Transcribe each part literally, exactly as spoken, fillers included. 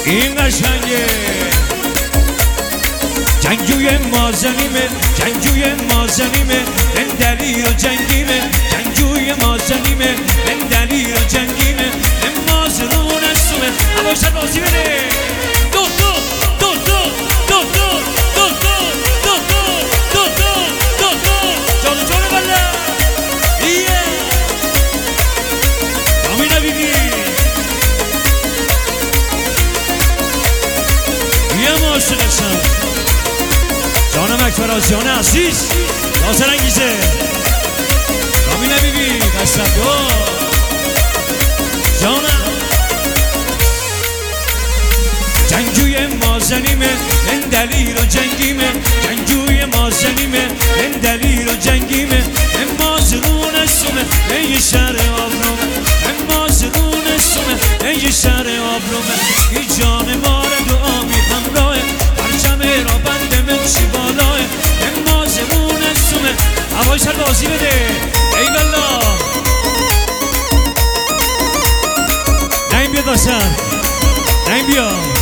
این قشنگه جنگجوی مازنیمه جنگجوی مازنیمه من دلیر و جنگیمه جنگجوی مازنیمه من دلیر و جنگیمه من مازرون اسمه عواشد بازی بده دو دو دو دو دو دو دو دو دو دو دو دو دو جانو جانو بله ایه کامینه بیبی یه ماشنشم جانم اکبراز جان عزیز ناظر انگیزه کامینه بیبی تصدق جانم جنگجوی مازنیمه من دلیر و جنگیمه جنگجوی مازنیمه من دلیر و جنگیمه من مازرون اسمه من یه شهر آبرومه من مازرون اسمه من یه شهر آبرومه ای جان مار دعامی همراهه پرچمه را بنده من چی بالاه من مازرون اسمه هوای شهر بازی بده ای والله نیم بیاد باشم نیم بیاد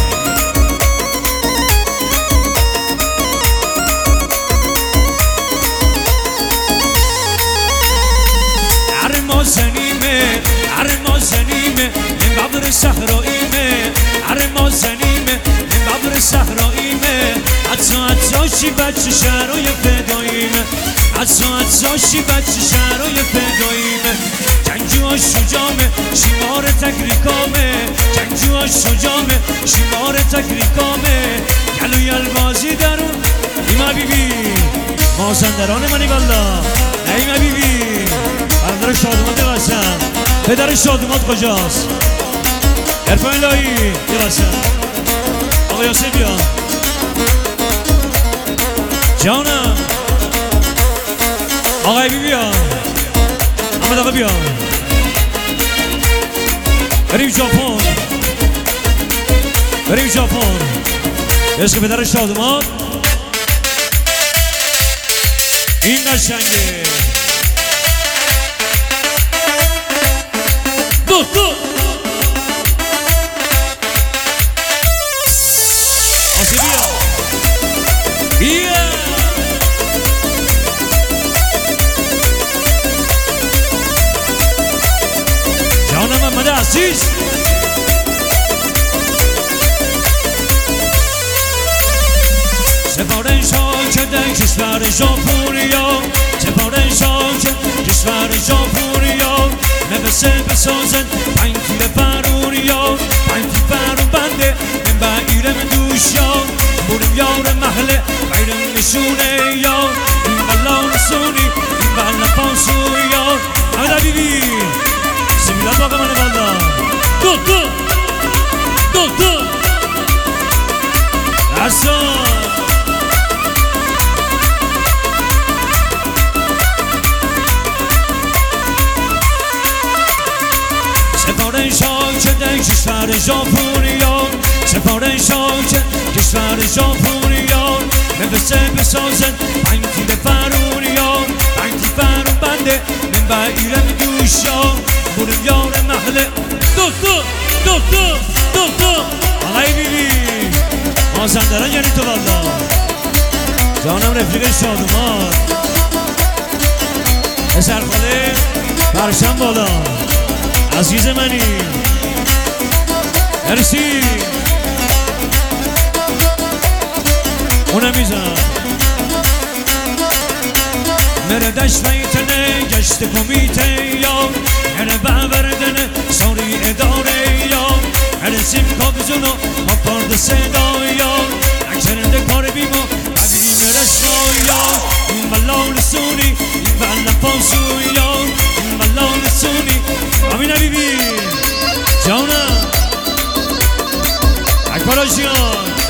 مازنیمه عر مازنیمه من ببر صحراییمه عر مازنیمه من ببر صحراییمه حتی حتاشی بچه شهرهای فداییمه حتی حتاشی بچه شهرهای فداییمه جنگجوها شجامه شمار تکریکامه جنگجوها شجامه شمار تکریکامه گلوی البازی درون ایما بیبی مازندران منی والله ایما بیبی پدر شادمات قسم پدر شادمات کجاست؟ عرفان الهی یه قسم آقا یاسر بیا جانم آقای بی بیا احمد آقا بیا بریم ژاپن بریم ژاپن عشق پدر شادمات این قشنگه دو دو آسی بیا بیا جانم محمد عزیز سپاره شاکده کشور ژاپنیا سپاره شاکده کشور ژاپنیا نفسه بسازن پنج تیر فروریا پنج تیر فرور بنده من بایرم دوشیا برم یار محله بیرم نشونه یا این بلا رسونی این بلا پانسویا احمد بیبی سمیلات باقا منه بالا دو دو دو دو ارسان سپاره شاکده کشور ژاپنیا سپاره شاکده کشور ژاپنیا نفسه بسازن پنج تیر فروریا پنج تیر فرور بنده من بایرم دوشیا برم یار محله دو دو دو دو دو دو آقای بیبی مازندران یعنی تو والا جانم رفیق شادومان پسر خاله پرشم بالا عزیز منی مرسی اونم میزن مره دشت میتنه گشت کمیته یا مره ببردنه ساری اداره یا مره سیم کابزونو ما پارد صدا یا نکرنده کار بیمو ببینیم رشنا یا این بلا رسونی این بلا پانسو یا این بلا رسونی امین بیبی جانم اکبر جان